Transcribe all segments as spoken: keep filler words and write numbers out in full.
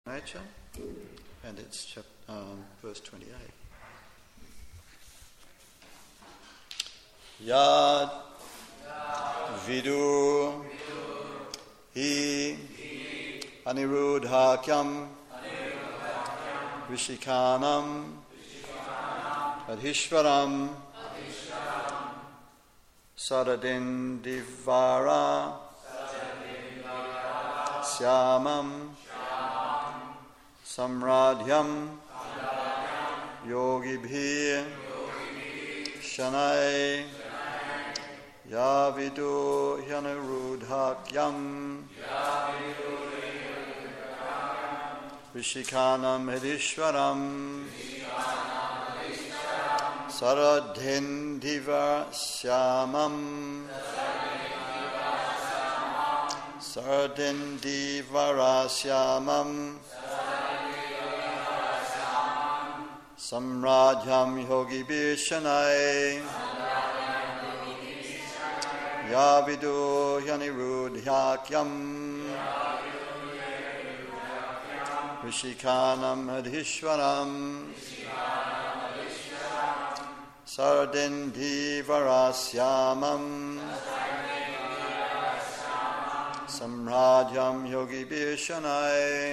nature, and it's chap- um, verse twenty-eight. Yad vidu hi anirudhakyam vishikanam adhishvaram saradindivara syamam samradhyam yogibhi shanai yavidu hyanarudhakyam vishikanam hedishwaram saradhindiva syamam saradhindivara syamam samradhyam yogibhi shanai yavidu hyanarudhakyam vishikanam adhishwaram saradhindivarasyamam samradhyam yogibhi shanai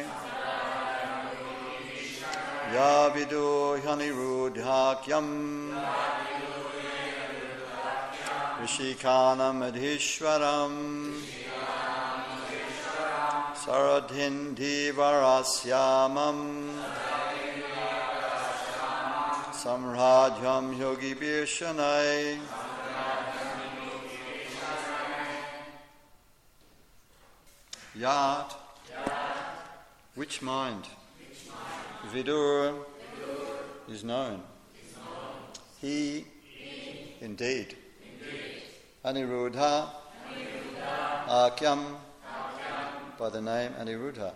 yavidu hyanarudhakyam vishikanam adhishwaram saradhindivarasyamam samradhyam yogibhi shanai. Yad, which mind? Vidur is known. He, indeed. Aniruddha, Akyam, by the name Aniruddha.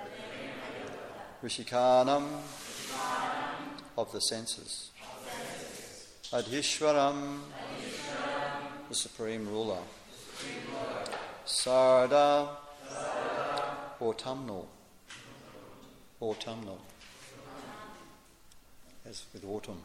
Rishikanam, of the senses. Adhishwaram, the supreme ruler. Sarda, autumnal. Autumnal. As with autumn.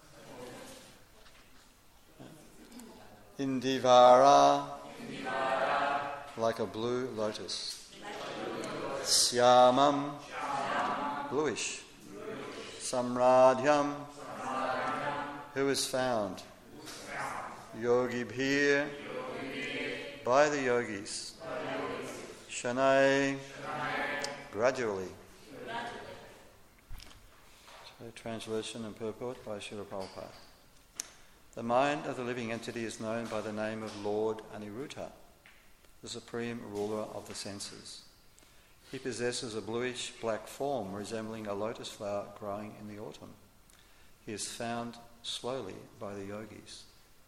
Indivara, like a blue lotus. Syamam, bluish. Samradhyam, who is found. Yogibhir, by the yogis. Shanai, gradually. So, translation and purport by Srila Prabhupada. The mind of the living entity is known by the name of Lord Aniruddha, the supreme ruler of the senses. He possesses a bluish-black form resembling a lotus flower growing in the autumn. He is found slowly by the yogis.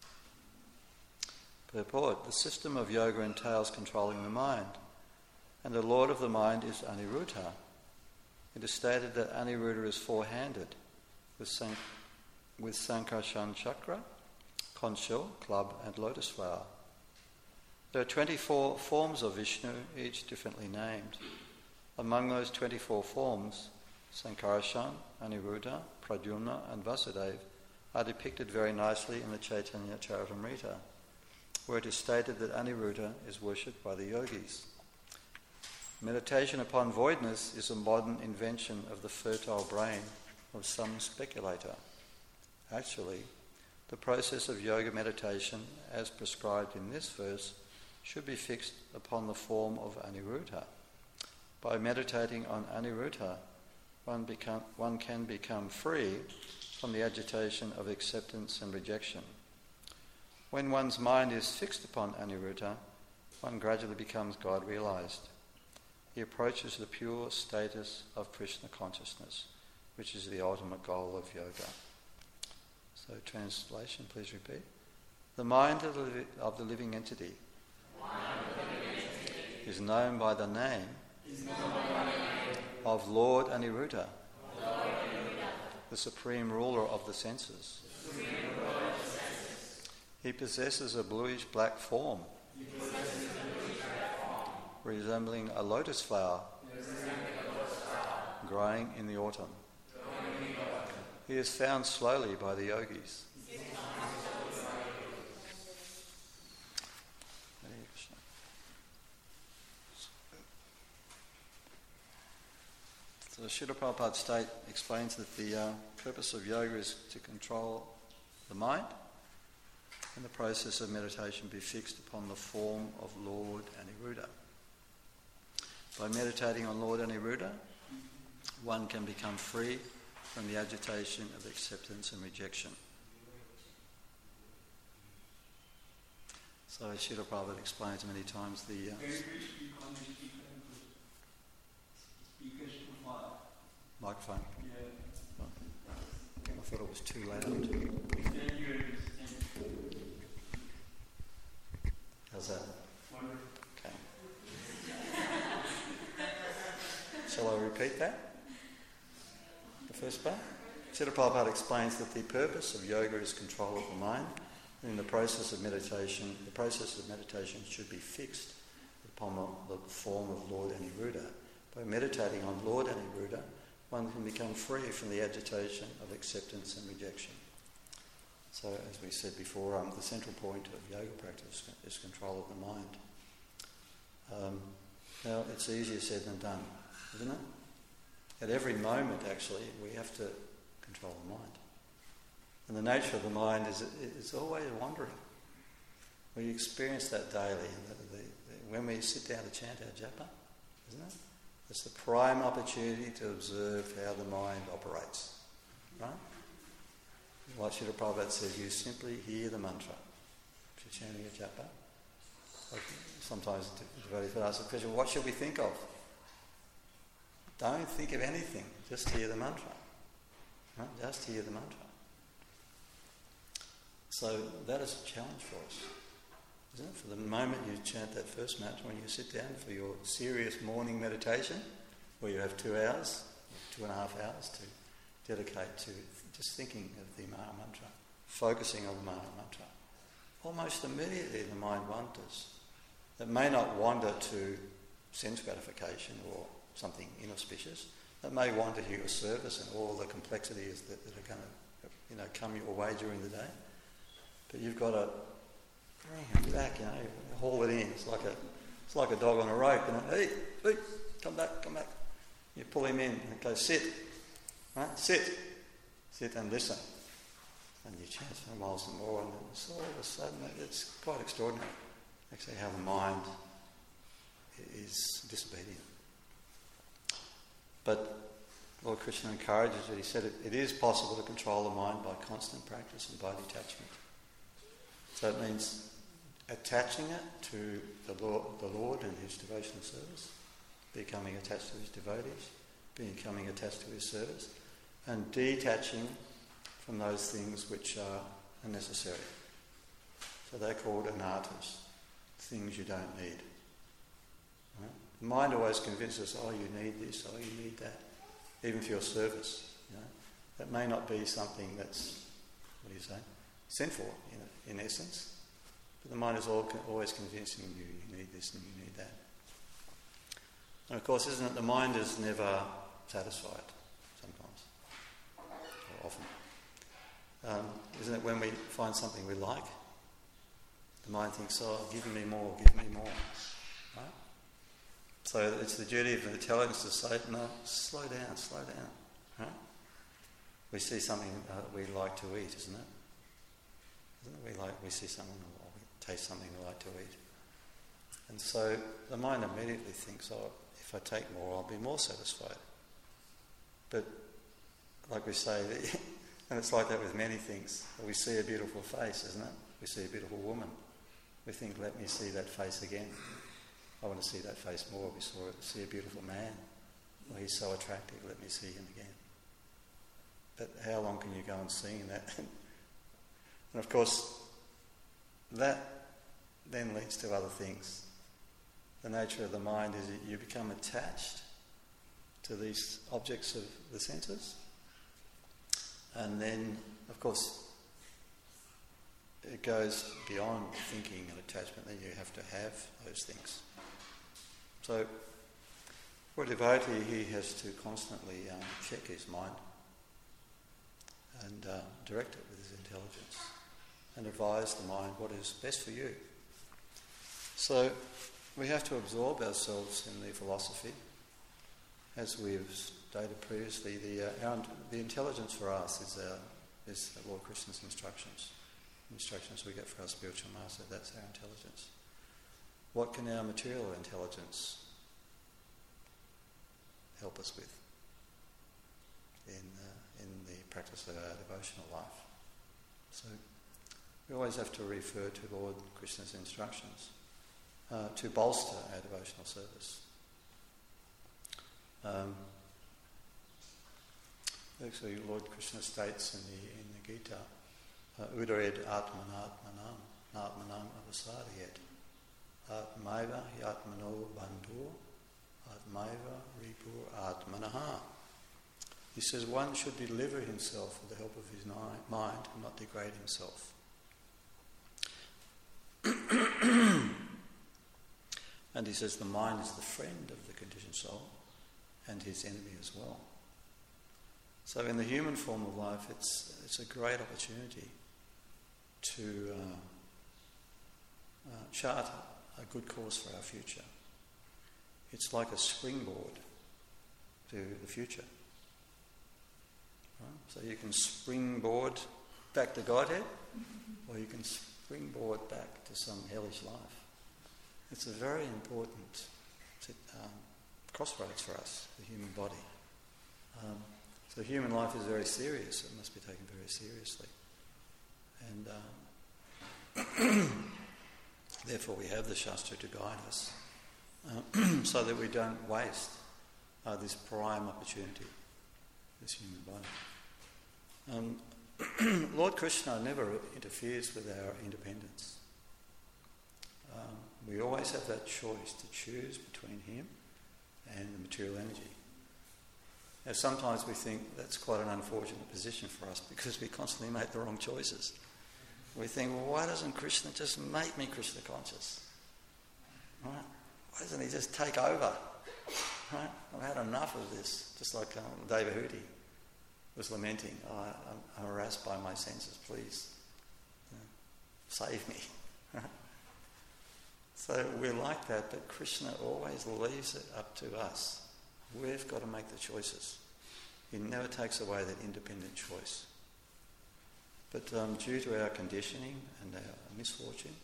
Purport: the system of yoga entails controlling the mind, and the lord of the mind is Aniruddha. It is stated that Aniruddha is four-handed, with, San- with Sankarshan chakra, conch shell, club, and lotus flower. There are twenty-four forms of Vishnu, each differently named. Among those twenty-four forms, Sankarshan, Aniruddha, Pradyumna, and Vasudeva are depicted very nicely in the Chaitanya Charitamrita, where it is stated that Aniruddha is worshipped by the yogis. Meditation upon voidness is a modern invention of the fertile brain of some speculator. Actually, the process of yoga meditation, as prescribed in this verse, should be fixed upon the form of Aniruddha. By meditating on Aniruddha, one, become, one can become free from the agitation of acceptance and rejection. When one's mind is fixed upon Aniruddha, one gradually becomes God-realized. He approaches the pure status of Krishna consciousness, which is the ultimate goal of yoga. So, translation, please repeat. The mind of the, li- of the living entity, the living entity is known by the name, known by the name of Lord Aniruddha, Lord Aniruddha, the supreme ruler of the senses. The supreme ruler of the senses. He possesses a bluish-black form, he possesses a bluish-black form resembling a lotus flower, resembling a lotus flower growing in the autumn. He is found slowly by the yogis. So Srila Prabhupada's state explains that the uh, purpose of yoga is to control the mind, and the process of meditation be fixed upon the form of Lord Aniruddha. By meditating on Lord Aniruddha, one can become free from the agitation of acceptance and rejection. So Srila Prabhupada explains many times the... Uh, microphone. Yeah. I thought it was too loud. How's that? Okay. Shall I repeat that? The first part? Srila Prabhupada explains that the purpose of yoga is control of the mind, and in the process of meditation, the process of meditation should be fixed upon the form of Lord Aniruddha. By meditating on Lord Aniruddha, one can become free from the agitation of acceptance and rejection. So, as we said before, um, the central point of yoga practice is control of the mind. Um, now, it's easier said than done, isn't it? At every moment, actually, we have to control the mind. And the nature of the mind is it's always wandering. We experience that daily. The, the, the, when we sit down to chant our japa, isn't it? It's the prime opportunity to observe how the mind operates, right? Like Srila Prabhupada says, you simply hear the mantra. If you're chanting a japa, like sometimes devotees would ask the question, what should we think of? Don't think of anything, just hear the mantra. Right? Just hear the mantra. So that is a challenge for us, isn't it? For the moment you chant that first mantra, when you sit down for your serious morning meditation, where you have two hours, two and a half hours to dedicate to just thinking of the Maha Mantra, focusing on the Maha Mantra, almost immediately the mind wanders. It may not wander to sense gratification or something inauspicious. It may wander to your service and all the complexities that, that are going to, you know, come your way during the day. But you've got to bring it back, you know, haul it in. It's like a, it's like a dog on a rope. You know, hey, hey, come back, come back. You pull him in and go, sit, right? Sit, sit and listen. And you chant for miles and more, and it's all of a sudden, it's quite extraordinary, actually, how the mind is disobedient. But Lord Krishna encourages it. He said it, it is possible to control the mind by constant practice and by detachment. So it means attaching it to the Lord, the Lord and his devotional service, becoming attached to his devotees, becoming attached to his service, and detaching from those things which are unnecessary. So they're called anarthas, things you don't need. Right? The mind always convinces us, oh, you need this, oh, you need that, even for your service. You know? That may not be something that's, what do you say, sinful in, in essence, but the mind is all, always convincing you, you need this and you need that. And of course, isn't it, the mind is never satisfied sometimes, or often. Um, isn't it when we find something we like, the mind thinks, oh, give me more, give me more. Right? So it's the duty of the intelligence to say, no, slow down, slow down. Right? We see something uh, we like to eat, isn't it? Isn't it? We like, we see something, or we taste something we like to eat. And so the mind immediately thinks, oh, if I take more, I'll be more satisfied. But like we say, and it's like that with many things. We see a beautiful face, isn't it? We see a beautiful woman. We think, let me see that face again. I want to see that face more. We saw it, see a beautiful man. Well, he's so attractive, let me see him again. But how long can you go on seeing that? And of course, that then leads to other things. The nature of the mind is that you become attached to these objects of the senses. And then, of course, it goes beyond thinking and attachment. Then you have to have those things. So, For a devotee, he has to constantly um, check his mind and uh, direct it with his intelligence and advise the mind what is best for you. So we have to absorb ourselves in the philosophy. As we've stated previously, the, uh, our, the intelligence for us is, our, is Lord Krishna's instructions. Instructions we get for our spiritual master, that's our intelligence. What can our material intelligence help us with in, uh, in the practice of our devotional life? So we always have to refer to Lord Krishna's instructions uh, to bolster our devotional service. Um, actually, Lord Krishna states in the in the Gita, Udared atmanatmanam, natmanam avasariyet, atmaiva yatmano bandhu, atmaiva ripur atmanaha. He says one should deliver himself with the help of his mind and not degrade himself. And he says the mind is the friend of the conditioned soul and his enemy as well. So in the human form of life, it's it's a great opportunity to uh, uh, chart a good course for our future. It's like a springboard to the future. Right? So you can springboard back to Godhead, or you can springboard back to some hellish life. It's a very important um, crossroads for us, the human body. Um, so human life is very serious. It must be taken very seriously. And um, therefore we have the Shastra to guide us uh, so that we don't waste uh, this prime opportunity, this human body. Um, Lord Krishna never interferes with our independence. Um, we always have that choice to choose between him and the material energy. Now, sometimes we think that's quite an unfortunate position for us because we constantly make the wrong choices. We think, well, why doesn't Krishna just make me Krishna conscious? Right? Why doesn't he just take over? Right? I've had enough of this. Just like um, Devahuti was lamenting, oh, I'm, I'm harassed by my senses, please, you know, save me. Right? So we're like that, but Krishna always leaves it up to us. We've got to make the choices. He never takes away that independent choice. But um, due to our conditioning and our misfortune,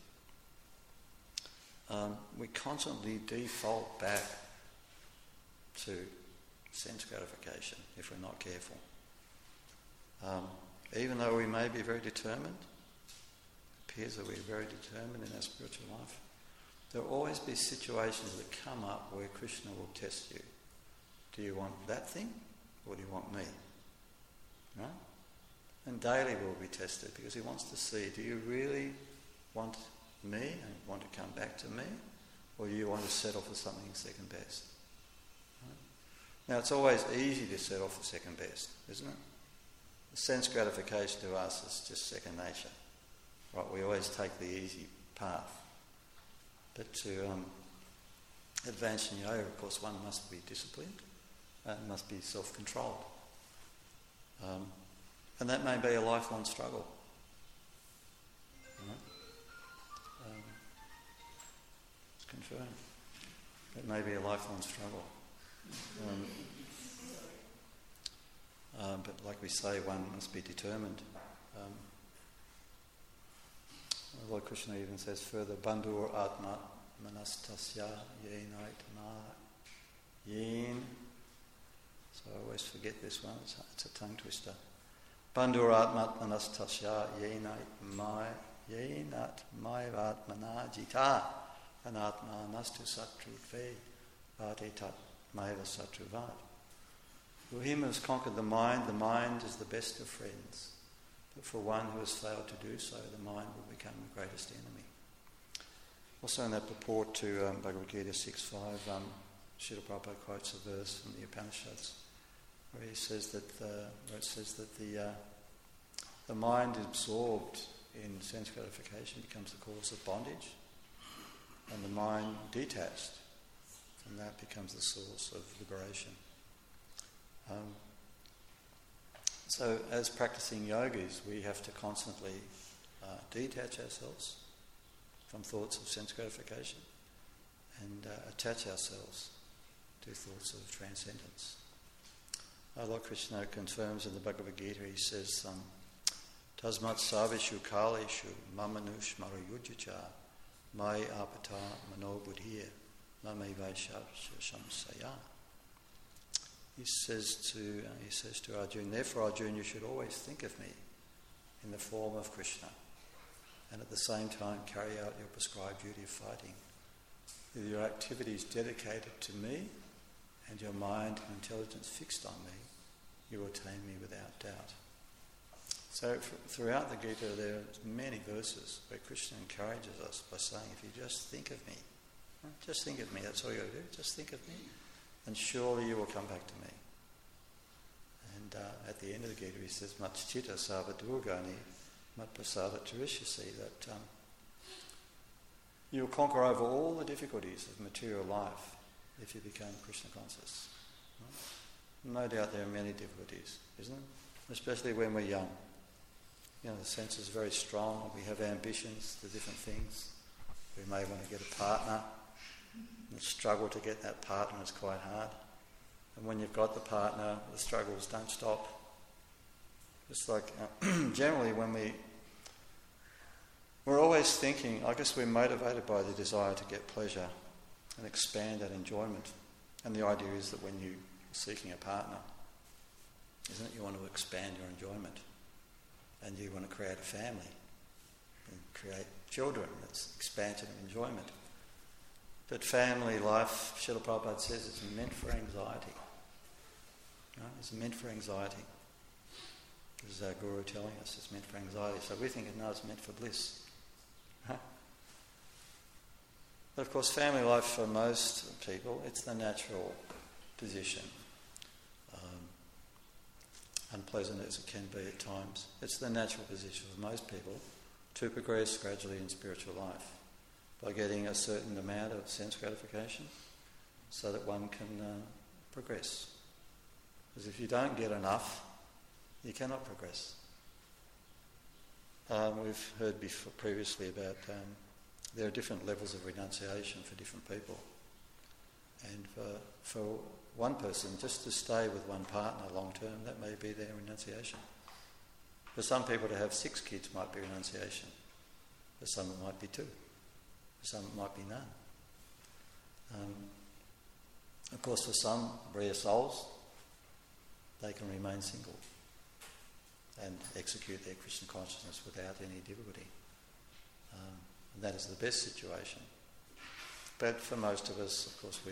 um, we constantly default back to sense gratification if we're not careful. Um, even though we may be very determined, it appears that we're very determined in our spiritual life, there will always be situations that come up where Krishna will test you. Do you want that thing or do you want me? Right? And daily we'll be tested because he wants to see, do you really want me and want to come back to me, or do you want to settle for something second best? Right? Now it's always easy to settle for second best, isn't it? The sense gratification to us is just second nature. Right? We always take the easy path. But to um, advance in yoga, of course, one must be disciplined and must be self-controlled. Um, and that may be a lifelong struggle. Right? Um, it's confirmed. It may be a lifelong struggle. Um, um, but like we say, one must be determined. Um, Lord Krishna even says further, Bandhur Atma Manastasya Yenait Ma Yen. So I always forget this one, it's a, it's a tongue twister. Bandhur Atma Manastasya Yenait Ma Yenat Maivatmana Jita Anatma Nastu Satru Ve Vadetat Maiva Satru Vad. For him who has conquered the mind, the mind is the best of friends. But for one who has failed to do so, the mind will become the greatest enemy. Also in that purport to um, Bhagavad Gita six five, um, Srila Prabhupada quotes a verse from the Upanishads where he says that uh, where it says that the uh, the mind absorbed in sense gratification becomes the cause of bondage, and the mind detached and that becomes the source of liberation. Um, so as practicing yogis, we have to constantly uh, detach ourselves from thoughts of sense gratification and uh, attach ourselves to thoughts of transcendence. Uh, Lord Krishna confirms in the Bhagavad Gita, he says, um, Tasmat savishu kalishu mamanush marayujacha mai apata manobudhir mame vaishashamsaya. He says to uh, he says to Arjuna, therefore Arjuna, you should always think of me in the form of Krishna, and at the same time carry out your prescribed duty of fighting. With your activities dedicated to me and your mind and intelligence fixed on me, you will attain me without doubt. So f- throughout the Gita there are many verses where Krishna encourages us by saying, if you just think of me, just think of me, that's all you got to do, just think of me, and surely you will come back to me. And uh, at the end of the Gita he says, Matchita savadurgani matprasada tarishasi, that um, you will conquer over all the difficulties of material life if you become Krishna conscious. Right? No doubt there are many difficulties, isn't it? Especially when we're young. You know, the sense is very strong, we have ambitions to different things. We may want to get a partner, and the struggle to get that partner is quite hard. And when you've got the partner, the struggles don't stop. It's like, uh, generally when we, we're always thinking, I guess we're motivated by the desire to get pleasure and expand that enjoyment. And the idea is that when you're seeking a partner, isn't it, you want to expand your enjoyment. And you want to create a family and create children. That's expansion of enjoyment. But family life, Srila Prabhupada says, it's meant for anxiety. Right? It's meant for anxiety. This is our Guru telling us it's meant for anxiety. So we think, no, it's meant for bliss. Right? But of course, family life for most people, it's the natural position. Unpleasant as it can be at times. It's the natural position for most people to progress gradually in spiritual life by getting a certain amount of sense gratification so that one can uh, progress. Because if you don't get enough, you cannot progress. Um, we've heard before, previously about um, there are different levels of renunciation for different people. And for, for one person, just to stay with one partner long term, that may be their renunciation. For some people, to have six kids might be renunciation. For some it might be two. For some it might be none. Um, of course, for some rare souls, they can remain single and execute their Krishna consciousness without any difficulty. Um, and that is the best situation. But for most of us, of course, we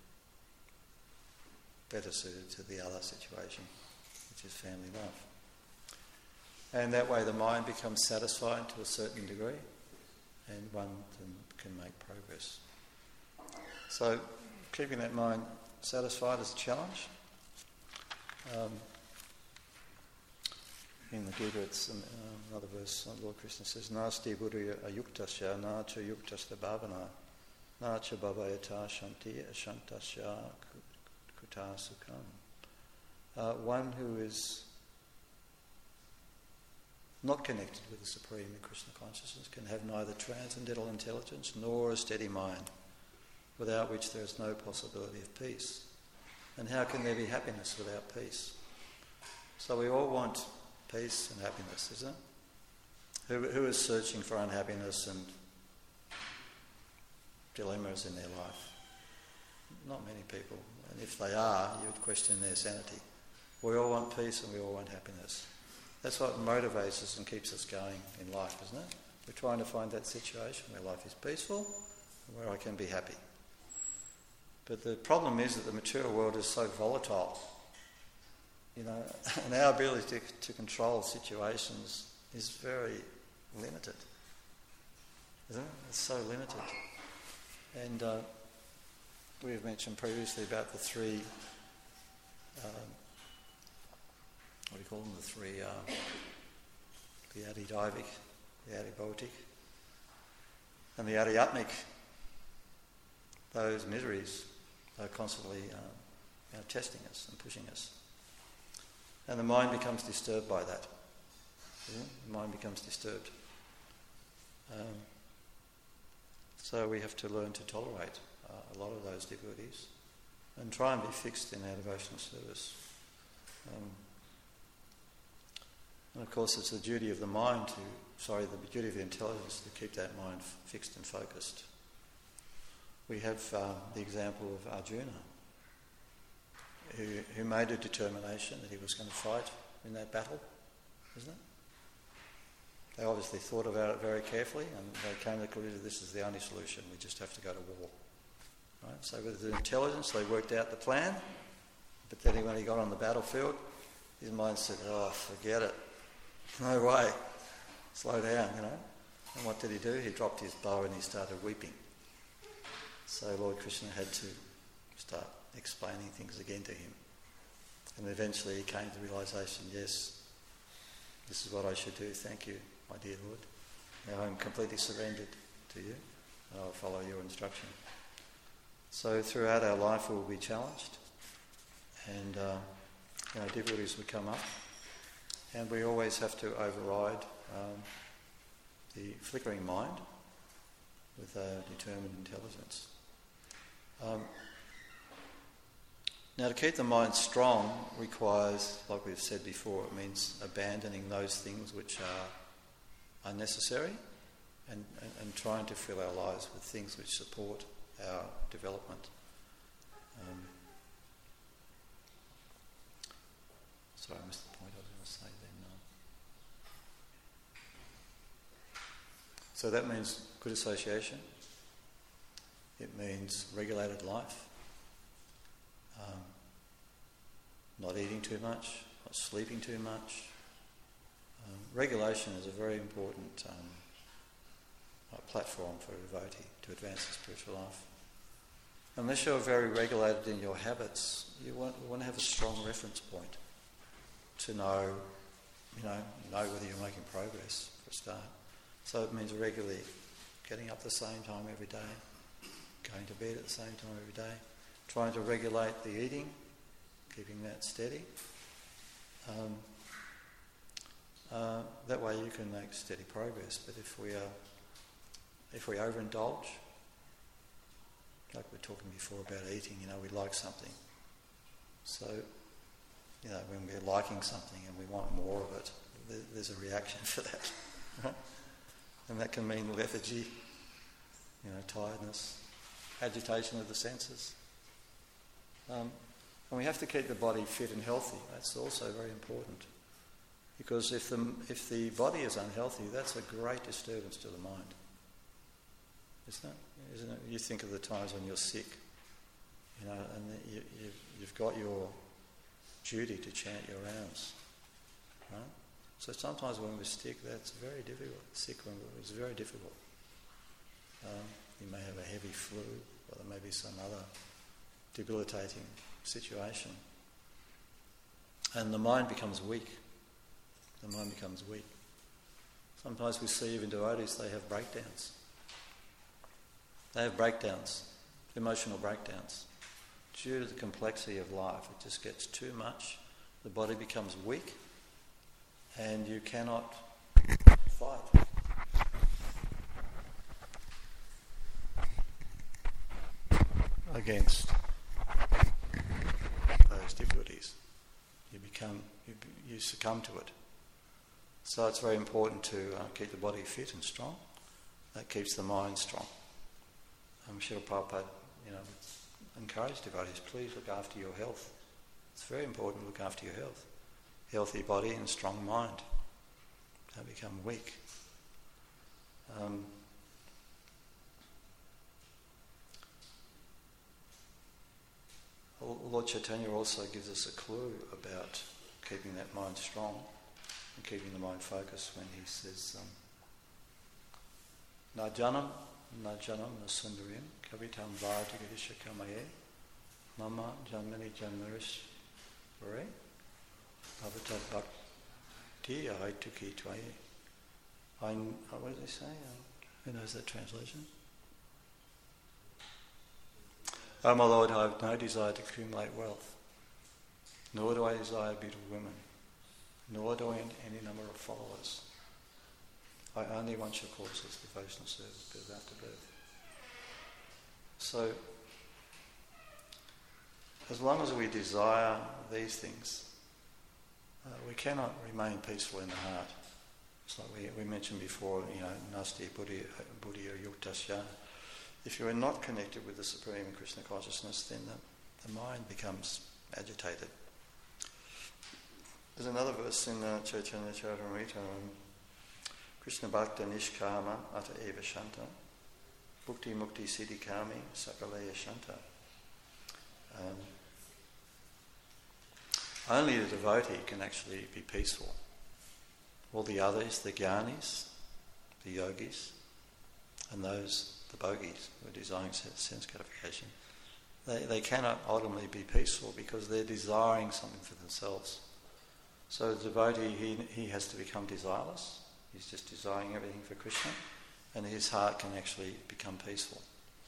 better suited to the other situation, which is family life. And that way the mind becomes satisfied to a certain degree and one can, can make progress. So keeping that mind satisfied is a challenge. Um, in the Gita, it's um, another verse, Lord Krishna says, Nasti buddhya ayuktasya na cha yuktasta bhavana na cha bhavayata shanti ashantasya kuta sukham. Uh, one who is not connected with the Supreme in Krishna consciousness can have neither transcendental intelligence nor a steady mind, without which there is no possibility of peace. And how can there be happiness without peace? So we all want peace and happiness, isn't it? Who, who is searching for unhappiness and dilemmas in their life? Not many people. And if they are, you would question their sanity. We all want peace and we all want happiness. That's what motivates us and keeps us going in life, isn't it? We're trying to find that situation where life is peaceful and where I can be happy. But the problem is that the material world is so volatile. You know, and our ability to, to control situations is very limited. Isn't it? It's so limited. And uh, we've mentioned previously about the three, um, what do you call them, the three, uh, the adidaivic, the adibhautic, and the adhyatmic, those miseries They're constantly um, you know, testing us and pushing us. And the mind becomes disturbed by that. Yeah? The mind becomes disturbed. Um, so we have to learn to tolerate uh, a lot of those difficulties and try and be fixed in our devotional service. Um, and of course it's the duty of the mind to, sorry, the duty of the intelligence to keep that mind f- fixed and focused. We have uh, the example of Arjuna, who, who made a determination that he was going to fight in that battle, isn't it? They obviously thought about it very carefully and they came to the conclusion this is the only solution, we just have to go to war. Right? So with the intelligence they worked out the plan, but then when he got on the battlefield, his mind said, oh, forget it, no way, slow down, you know. And what did he do? He dropped his bow and he started weeping. So Lord Krishna had to start explaining things again to him. And eventually he came to the realisation, yes, this is what I should do, thank you, my dear Lord. Now I'm completely surrendered to you and I'll follow your instruction. So throughout our life we will be challenged and uh, you know, difficulties will come up and we always have to override um, the flickering mind with a determined intelligence. Um, now to keep the mind strong requires, like we've said before, it means abandoning those things which are unnecessary and, and, and trying to fill our lives with things which support our development. Um, sorry, I missed the point I was going to say then. No. So that means good association. It means regulated life. Um, not eating too much, not sleeping too much. Um, regulation is a very important um, uh, platform for a devotee to advance the spiritual life. Unless you're very regulated in your habits, you want, you want to have a strong reference point to know, you know, know whether you're making progress for a start. So it means regularly getting up the same time every day, going to bed at the same time every day, trying to regulate the eating, keeping that steady. Um, uh, that way you can make steady progress. But if we are, if we overindulge, like we were talking before about eating, you know, we like something. So, you know, when we're liking something and we want more of it, there, there's a reaction for that, right? And that can mean lethargy, you know, tiredness, agitation of the senses. Um, and we have to keep the body fit and healthy. That's also very important. Because if the, if the body is unhealthy, that's a great disturbance to the mind. Isn't it? Isn't it? You think of the times when you're sick, you know, and you, you've, you've got your duty to chant your rounds, right? So sometimes when we're sick, that's very difficult. Sick when it's very difficult. Um, you may have a heavy flu, or there may be some other debilitating situation, and the mind becomes weak. The mind becomes weak. Sometimes we see even devotees, they have breakdowns. They have breakdowns, emotional breakdowns. Due to the complexity of life, it just gets too much. The body becomes weak, and you cannot fight. Against those difficulties. You become, you, you succumb to it. So it's very important to uh, keep the body fit and strong. That keeps the mind strong. I'm sure Prabhupada, you know, encourage devotees, please look after your health. It's very important to look after your health. Healthy body and strong mind. Don't become weak. Um, Lord Chaitanya also gives us a clue about keeping that mind strong and keeping the mind focused when he says, Na janam, na janam, na sundarim, kavitam vārtagadisha kamaye, mama janmani janmarish vare, avatar bhakti aituki tvaye. I, what does he say? Uh, who knows that translation? O my Lord, I have no desire to accumulate wealth, nor do I desire beautiful women, nor do I want any number of followers. I only want your courses, devotional service, birth after birth. So, as long as we desire these things, uh, we cannot remain peaceful in the heart. It's like we, we mentioned before, you know, nasti buddhi buddhi yuktasya. If you are not connected with the Supreme Krishna consciousness, then the, the mind becomes agitated. There's another verse in uh, Chaitanya Charitamrita, um, Krishna Bhakta Nishkama Ata Eva Shanta Bhukti Mukti Siddhi Kami Sakaleya Shanta. Um, only the devotee can actually be peaceful. All the others, the jnanis, the yogis, and those, the bogis, who are desiring sense gratification, they, they cannot ultimately be peaceful because they're desiring something for themselves. So the devotee, he, he has to become desireless. He's just desiring everything for Krishna, and his heart can actually become peaceful.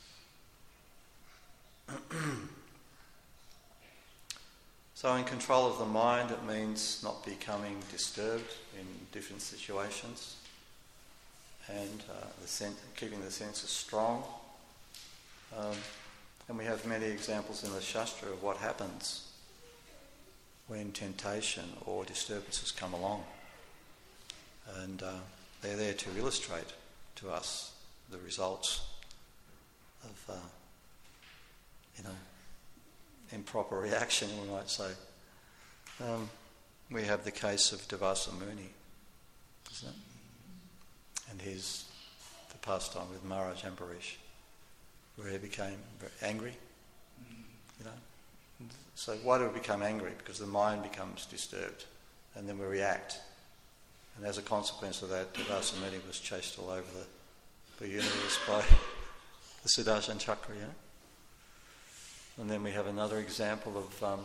So in control of the mind, it means not becoming disturbed in different situations, and uh, the sen- keeping the senses strong. Um, and we have many examples in the Shastra of what happens when temptation or disturbances come along. And uh, they're there to illustrate to us the results of, uh, you know, improper reaction, we might say. Um, we have the case of Devasa Muni, isn't it? And his, the pastime with Maharaj Ambarish, where he became very angry, you know. So why do we become angry? Because the mind becomes disturbed, and then we react. And as a consequence of that, Devasa Muni was chased all over the, the universe by the Sudarshan Chakra, you know. And then we have another example of um,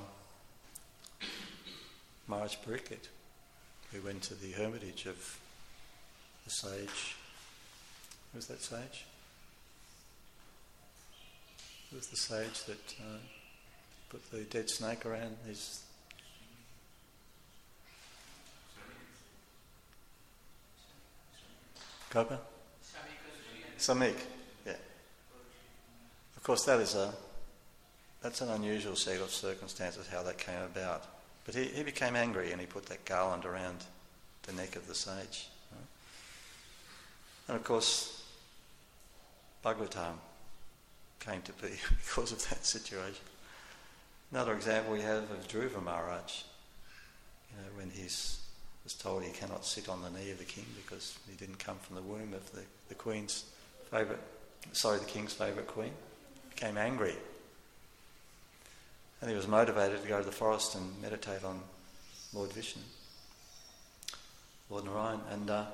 Maharaj Pariksit, who went to the hermitage of the sage. Who was that sage? Who was the sage that uh, put the dead snake around his... Gopa? Samik, yeah. Of course, that is a... That's an unusual set of circumstances, how that came about. But he, he became angry and he put that garland around the neck of the sage. Right? And of course, Bhagavatam came to be because of that situation. Another example we have of Dhruva Maharaj, you know, when he was told he cannot sit on the knee of the king because he didn't come from the womb of the, the queen's favourite, sorry, the king's favourite queen, became angry. And he was motivated to go to the forest and meditate on Lord Vishnu, Lord Narayan. And uh,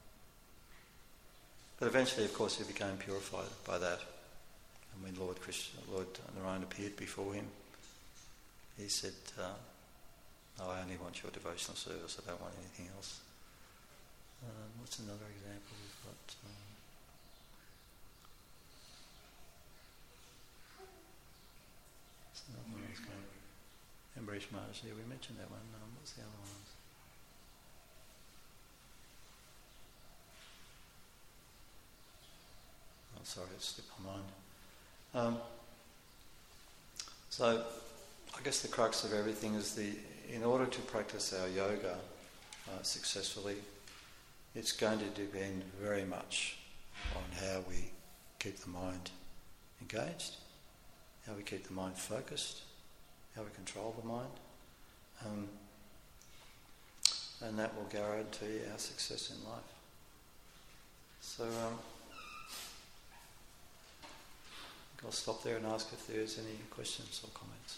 but eventually, of course, he became purified by that. And when Lord Krishna, Lord Narayan appeared before him, he said, uh, "No, I only want your devotional service. I don't want anything else." Um, what's another example we've got? Um, Another one was going. Ambarish Maharaj, yeah, we mentioned that one. Um, what's the other one? Oh, sorry, it slipped my mind. Um, so, I guess the crux of everything is the, in order to practice our yoga uh, successfully, it's going to depend very much on how we keep the mind engaged, how we keep the mind focused, how we control the mind, um, and that will guarantee our success in life. So um, I'll stop there and ask if there's any questions or comments.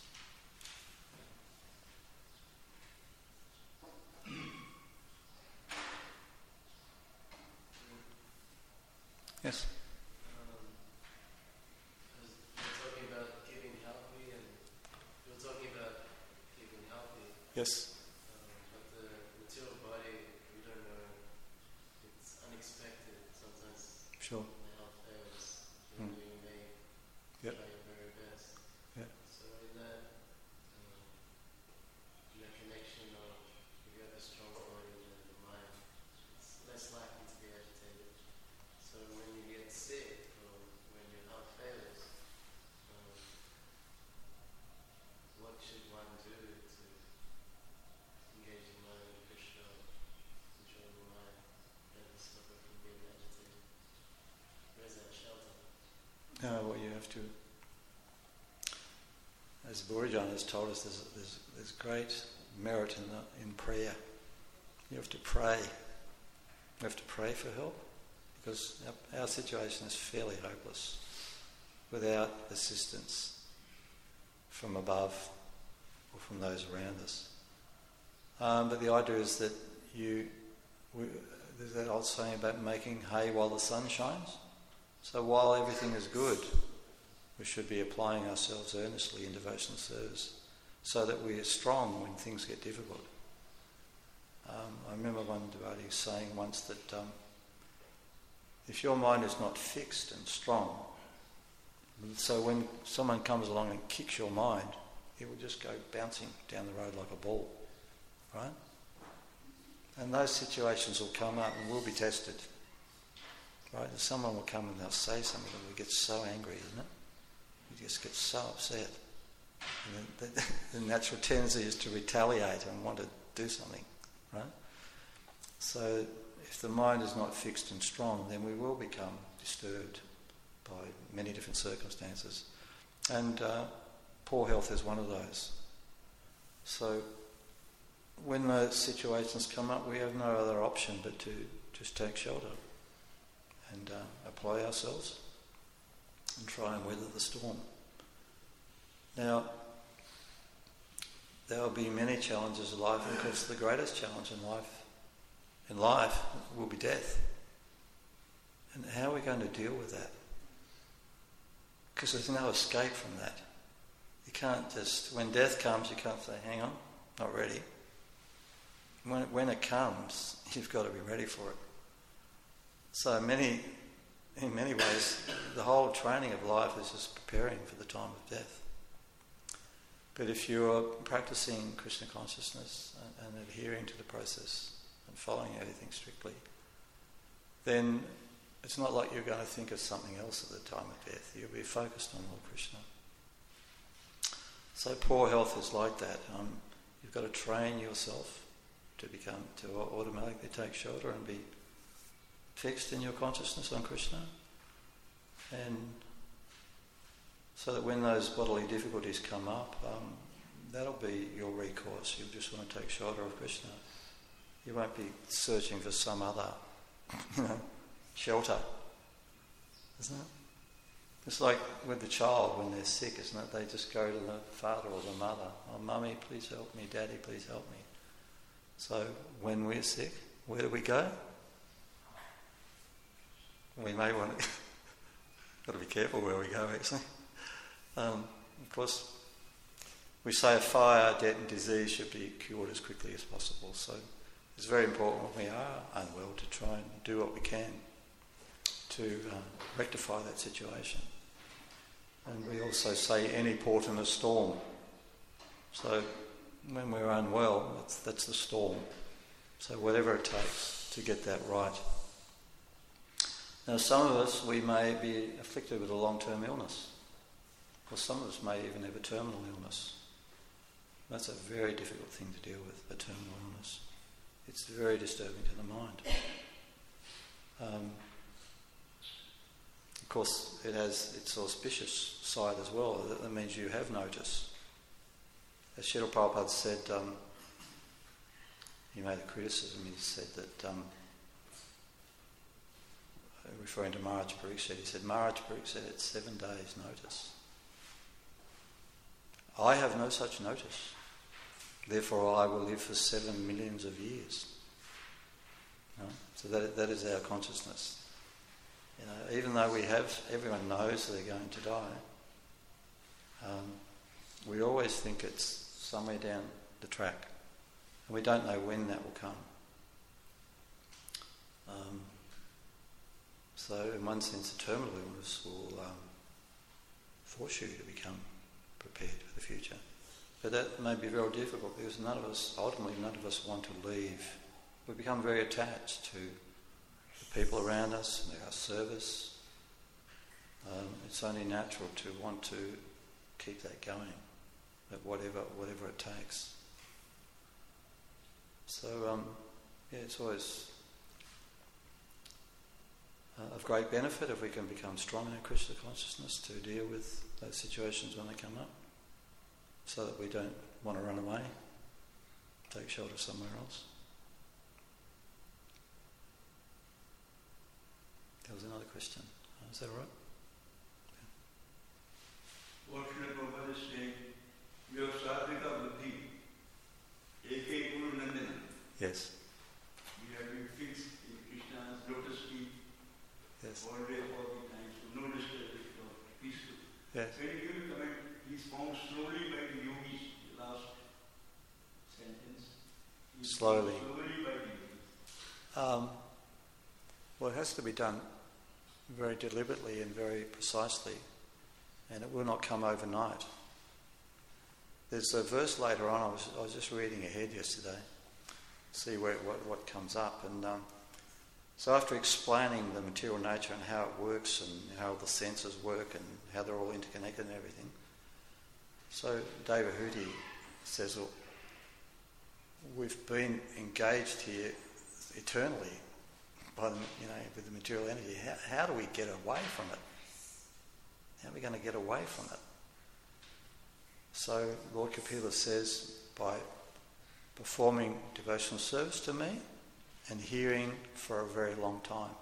Yes? Yes. Um, but the material body, we don't know. It's unexpected. Sometimes Sure. the health fails. You, Mm. you may Yep. try your very best. as Burijan has told us, there's, there's, there's great merit in, the, in prayer. You have to pray. You have to pray for help, because our, our situation is fairly hopeless without assistance from above or from those around us. Um, but the idea is that you, we, there's that old saying about making hay while the sun shines. So while everything is good, we should be applying ourselves earnestly in devotional service so that we are strong when things get difficult. Um, I remember one devotee saying once that um, if your mind is not fixed and strong, so when someone comes along and kicks your mind, it will just go bouncing down the road like a ball, right? And those situations will come up and will be tested, right? And someone will come and they'll say something and we get so angry, isn't it? We just get so upset. And the, the, the natural tendency is to retaliate and want to do something, right? So if the mind is not fixed and strong, then we will become disturbed by many different circumstances. And uh, poor health is one of those. So when those situations come up, we have no other option but to just take shelter and uh, apply ourselves and try and weather the storm. Now, there will be many challenges in life, and of course the greatest challenge in life in life will be death. And how are we going to deal with that? Because there's no escape from that. You can't just, when death comes, you can't say, hang on, not ready. When it, when it comes, you've got to be ready for it. So many, in many ways, the whole training of life is just preparing for the time of death. But if you're practicing Krishna consciousness and, and adhering to the process and following everything strictly, then it's not like you're going to think of something else at the time of death. You'll be focused on Lord Krishna. So poor health is like that. Um, you've got to train yourself to become, to automatically take shelter and be fixed in your consciousness on Krishna. And so that when those bodily difficulties come up, um, that'll be your recourse. You'll just want to take shelter of Krishna. You won't be searching for some other, you know, shelter, isn't it? It's like with the child when they're sick, isn't it? They just go to the father or the mother. Oh, mummy, please help me. Daddy, please help me. So when we're sick, where do we go? We may want to... got to be careful where we go, actually. Um, of course, we say fire, debt and disease should be cured as quickly as possible. So it's very important when we are unwell to try and do what we can to uh, rectify that situation. And we also say any port in a storm. So when we're unwell, that's, that's the storm. So whatever it takes to get that right. Now some of us, we may be afflicted with a long-term illness. Or some of us may even have a terminal illness. That's a very difficult thing to deal with, a terminal illness. It's very disturbing to the mind. Um, of course, it has its auspicious side as well. That means you have notice. As Srila Prabhupada said, um, he made a criticism, he said that, um, referring to Maharaj Pariksit, he said, Maharaj Pariksit had seven days notice. I have no such notice. Therefore I will live for seven millions of years. No? So that that is our consciousness. You know, even though we have, everyone knows they're going to die, um, we always think it's somewhere down the track. And we don't know when that will come. Um, so in one sense, a terminal illness will um, force you to become prepared for the future. But that may be very difficult because none of us, ultimately none of us want to leave. We become very attached to the people around us and our service. Um, it's only natural to want to keep that going, at whatever whatever it takes. So um, yeah, it's always uh, of great benefit if we can become strong in Krishna consciousness to deal with those situations when they come up. so that we don't want to run away, take shelter somewhere else. There was another question. Oh, is that all right? What Srila Prabhupada is saying, you have Sadhika Buddhi, Eke Guru Nandana. Yes. You have been fixed in Krishna's lotus feet Yes. all day, all the time, so no disturbance, peaceful. Yes. Can you give a comment? He's found slowly by the yogis, the last sentence. He's Slowly. found slowly by the yogis. Um, well, it has to be done very deliberately and very precisely, and it will not come overnight. There's a verse later on, I was, I was just reading ahead yesterday, see where what, what comes up. And um, so after explaining the material nature and how it works and how the senses work and how they're all interconnected and everything, so Devahuti says, well, we've been engaged here eternally by the, you know, with the material energy. How, how do we get away from it? How are we going to get away from it? So Lord Kapila says, by performing devotional service to me and hearing for a very long time.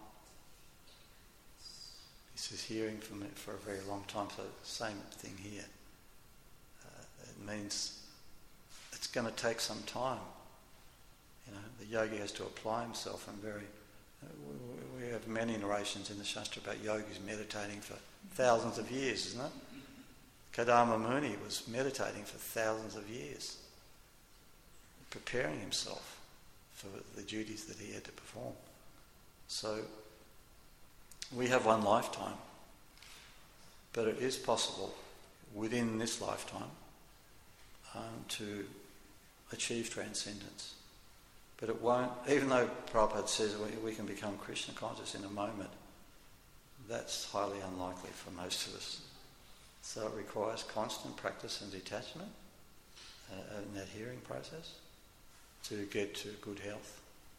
He says hearing for me for a very long time, so same thing here. Uh, it means it's going to take some time. You know, the yogi has to apply himself and very... Uh, we, we have many narrations in the Shastra about yogis meditating for thousands of years, isn't it? Kadama Muni was meditating for thousands of years, preparing himself for the duties that he had to perform. So we have one lifetime, but it is possible within this lifetime um, to achieve transcendence. But it won't, even though Prabhupada says we, we can become Krishna conscious in a moment, that's highly unlikely for most of us. So it requires constant practice and detachment uh, in that hearing process to get to good health.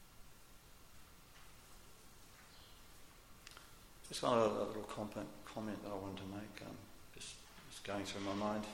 Just one other little comment, comment that I wanted to make, um, just, just going through my mind,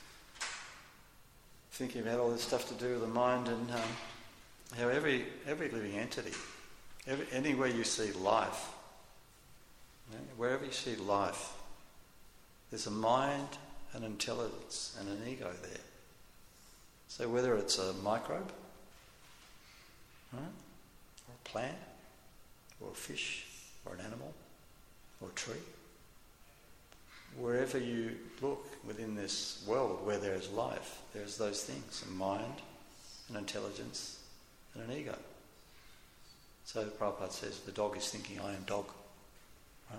thinking about all this stuff to do with the mind and um, how every every living entity, every, anywhere you see life, you know, wherever you see life, there's a mind, an intelligence, and an ego there. So whether it's a microbe, right, or a plant, or a fish, or an animal, or a tree, wherever you look within this world where there is life, there's those things, a mind, an intelligence, and an ego. So Prabhupada says the dog is thinking, I am dog. Right?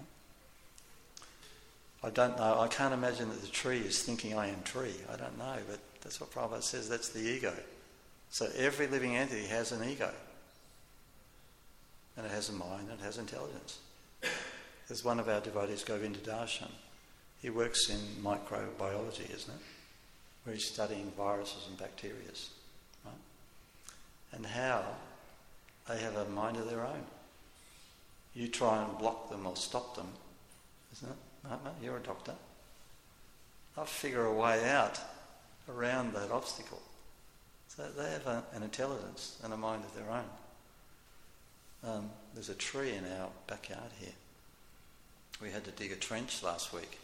I don't know, I can't imagine that the tree is thinking I am tree. I don't know, but that's what Prabhupada says, that's the ego. So every living entity has an ego. And it has a mind and it has intelligence. There's one of our devotees, Govinda Darshan. He works in microbiology, isn't it? Where he's studying viruses and bacteria. Right? And how they have a mind of their own. You try and block them or stop them, isn't it? No, no, you're a doctor. I'll figure a way out around that obstacle. So they have a, an intelligence and a mind of their own. Um, there's a tree in our backyard here. We had to dig a trench last week.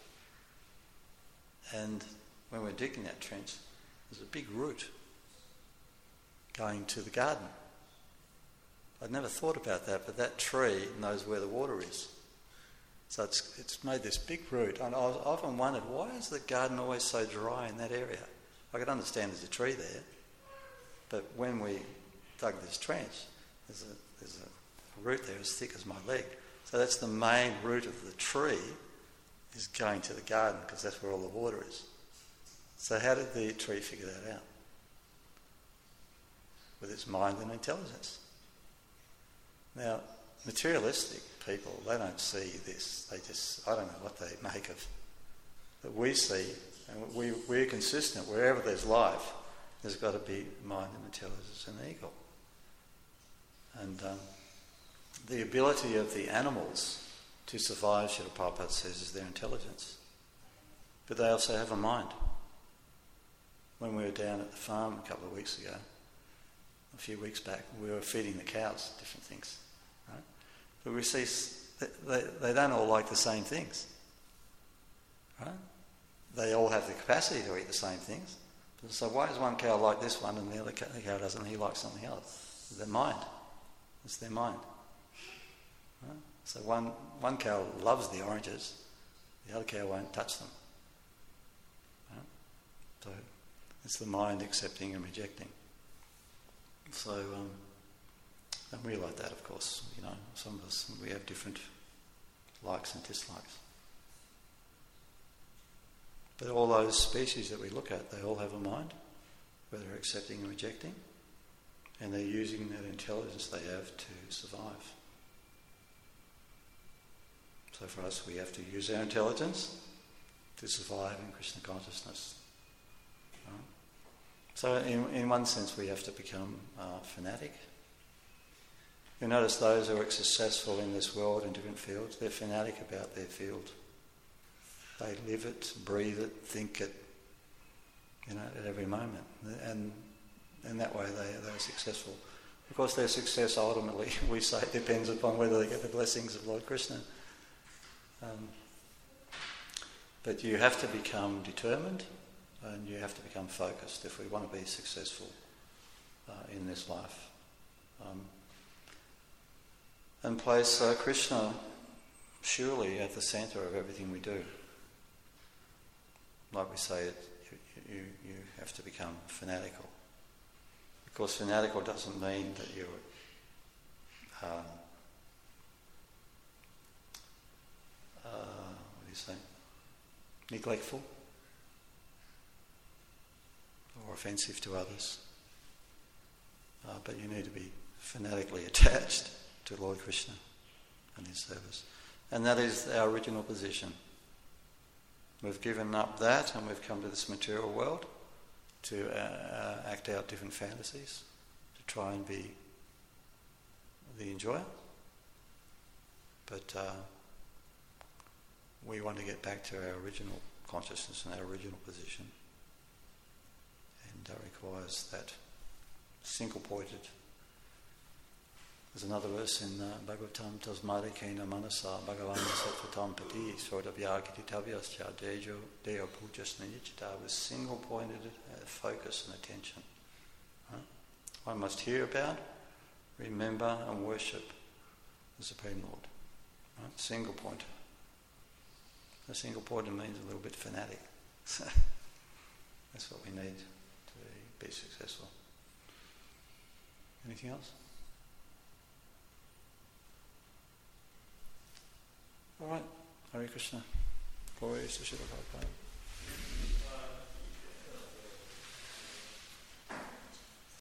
And when we were digging that trench, there's a big root going to the garden. I'd never thought about that, but that tree knows where the water is. So it's it's made this big root. And I've often wondered, why is the garden always so dry in that area? I could understand there's a tree there, but when we dug this trench, there's a, there's a root there as thick as my leg. So that's the main root of the tree is going to the garden because that's where all the water is. So how did the tree figure that out? With its mind and intelligence. Now, materialistic people, they don't see this. They just, I don't know what they make of. But we see, and we, we're consistent. Wherever there's life, there's got to be mind and intelligence and ego. And um, the ability of the animals to survive, Srila Prabhupada says, is their intelligence. But they also have a mind. when we were down at the farm a couple of weeks ago, a few weeks back, we were feeding the cows different things, right? But we see they, they don't all like the same things, right? They all have the capacity to eat the same things. So why does one cow like this one and the other cow doesn't? He likes something else. Their mind. It's their mind. Right? So one one cow loves the oranges, the other cow won't touch them. Right? So it's the mind accepting and rejecting. So, um, and we like that, of course. You know, some of us, we have different likes and dislikes. But all those species that we look at, they all have a mind, whether they're accepting and rejecting, and they're using that intelligence they have to survive. So for us, we have to use our intelligence to survive in Krishna consciousness. Right? So in, in one sense, we have to become uh, fanatic. You notice those who are successful in this world in different fields, they're fanatic about their field. They live it, breathe it, think it, you know, at every moment. And in that way they, they're successful. Of course, their success ultimately, we say, depends upon whether they get the blessings of Lord Krishna. Um, but you have to become determined and you have to become focused if we want to be successful uh, in this life. Um, and place uh, Krishna surely at the centre of everything we do. Like we say, it, you, you, you have to become fanatical. Of course, fanatical doesn't mean that you're um, uh, what do you say? neglectful or offensive to others. Uh, but you need to be fanatically attached to Lord Krishna and his service. And that is our original position. We've given up that and we've come to this material world to uh, act out different fantasies, to try and be the enjoyer. But uh, we want to get back to our original consciousness and our original position. And that requires that single-pointed. There's another verse in uh, Bhagavatam, Tasmade kena manasa bhagavan sattvatam pati srodabhyagiti tavyascha dejo deo pujas nijita, with single-pointed uh, focus and attention. Right? One must hear about, remember and worship the Supreme Lord. Right? Single-pointed. A single-pointed means a little bit fanatic. So that's what we need to be successful. Anything else? All right. Hare Krishna. Glory to Srila Prabhupada.